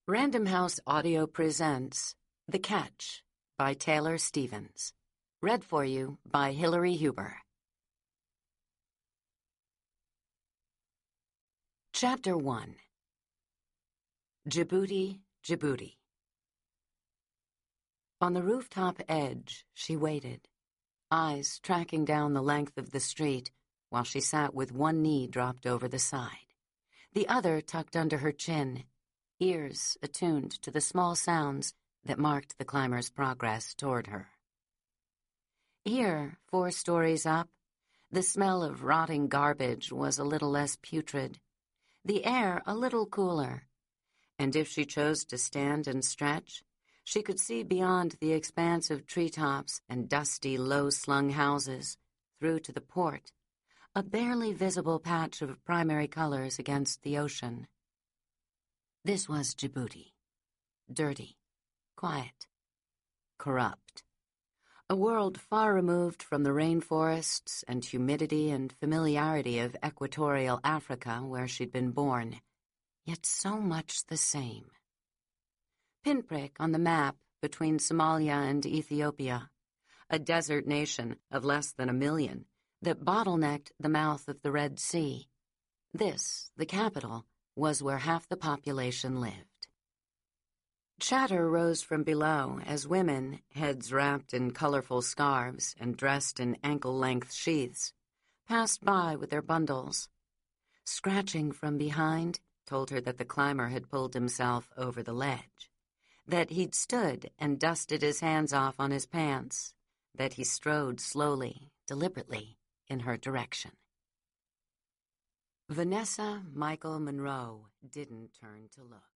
Random House Audio presents The Catch by Taylor Stevens. Read for you by Hillary Huber. Chapter 1. Djibouti, Djibouti. On the rooftop edge, she waited, eyes tracking down the length of the street while she sat with one knee dropped over the side, the other tucked under her chin, ears attuned to the small sounds that marked the climber's progress toward her. Here, 4 stories up, the smell of rotting garbage was a little less putrid, the air a little cooler, and if she chose to stand and stretch, she could see beyond the expanse of treetops and dusty, low-slung houses, through to the port, a barely visible patch of primary colors against the ocean. This was Djibouti. Dirty, quiet, corrupt. A world far removed from the rainforests and humidity and familiarity of equatorial Africa where she'd been born, yet so much the same. Pinprick on the map between Somalia and Ethiopia, a desert nation of less than 1 million that bottlenecked the mouth of the Red Sea. This, the capital, was where half the population lived. Chatter rose from below as women, heads wrapped in colorful scarves and dressed in ankle-length sheaths, passed by with their bundles. Scratching from behind told her that the climber had pulled himself over the ledge, that he'd stood and dusted his hands off on his pants, that he strode slowly, deliberately, in her direction. Vanessa Michael Monroe didn't turn to look.